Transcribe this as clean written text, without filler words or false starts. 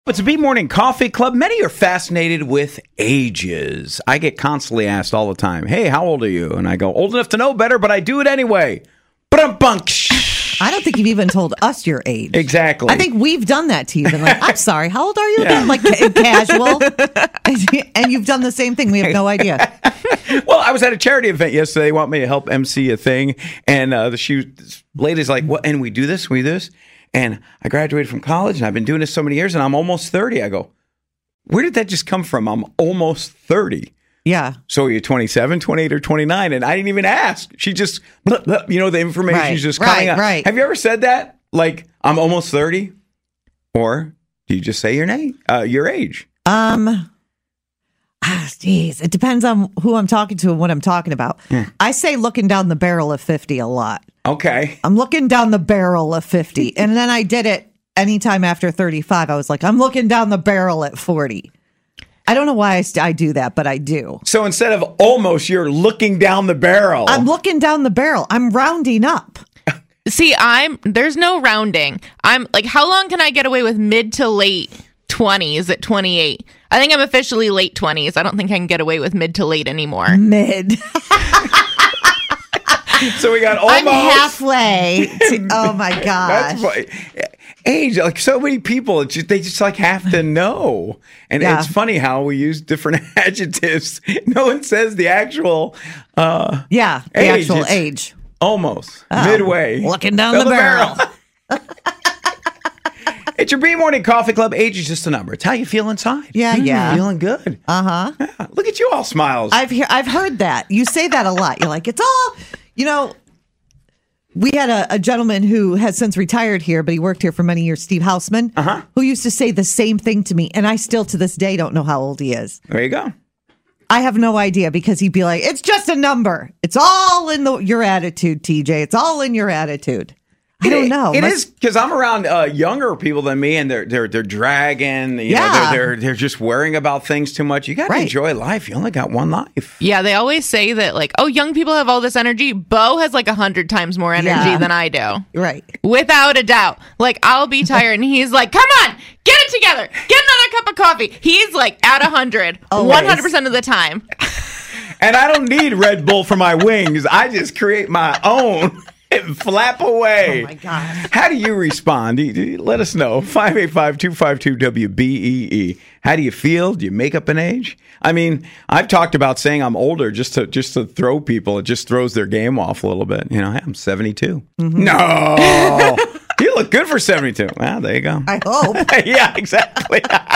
It's a B-Morning Coffee Club. Many are fascinated with ages. I get constantly asked all the time, hey, how old are you? And I go, old enough to know better, but I do it anyway. I don't think you've even told us your age. Exactly. I think we've done that to you. Been like, I'm sorry, how old are you again? Like casual. And you've done the same thing. We have no idea. Well, I was at a charity event yesterday. They want me to help MC a thing. And this lady's like, what? And we do this, we do this. And I graduated from college, and I've been doing this so many years, and I'm almost 30. I go, where did that just come from? I'm almost 30. Yeah. So are you 27, 28, or 29? And I didn't even ask. She just, the information is just coming out. Right. Have you ever said that? Like, I'm almost 30? Or do you just say your name, your age? Geez, it depends on who I'm talking to and what I'm talking about. I say looking down the barrel of 50 a lot. Okay. I'm looking down the barrel of 50. And then I did it anytime after 35. I was like, I'm looking down the barrel at 40. I don't know why I do that, but I do. So instead of almost, you're looking down the barrel. I'm looking down the barrel. I'm rounding up. See, there's no rounding. I'm like, how long can I get away with mid to late 20s at 28? I think I'm officially late 20s. I don't think I can get away with mid to late anymore. Mid. So we got almost. I'm halfway. Oh my gosh. Age, like so many people, they just like have to know. And it's funny how we use different adjectives. No one says the actual the actual age. Almost. Midway. Looking down the barrel. It's your B-Morning Coffee Club. Age is just a number. It's how you feel inside. Yeah. Feeling good. Uh-huh. Yeah. Look at you all smiles. I've heard that. You say that a lot. You're like, it's all, we had a gentleman who has since retired here, but he worked here for many years, Steve Hausman, who used to say the same thing to me. And I still to this day don't know how old he is. There you go. I have no idea because he'd be like, it's just a number. It's all in your attitude, TJ. It's all in your attitude. I don't know. It is because I'm around younger people than me, and they're dragging. They're just worrying about things too much. You got to enjoy life. You only got one life. Yeah, they always say that, like, oh, young people have all this energy. Bo has like 100 times more energy than I do. Right, without a doubt. Like, I'll be tired, and he's like, "Come on, get it together. Get another cup of coffee." He's like at 100, 100% of the time. And I don't need Red Bull for my wings. I just create my own. Flap away. Oh, my God. How do you respond? Let us know. 585-252-WBEE. How do you feel? Do you make up an age? I mean, I've talked about saying I'm older just to throw people. It just throws their game off a little bit. Hey, I'm 72. Mm-hmm. No. You look good for 72. Well, there you go. I hope. Yeah, exactly.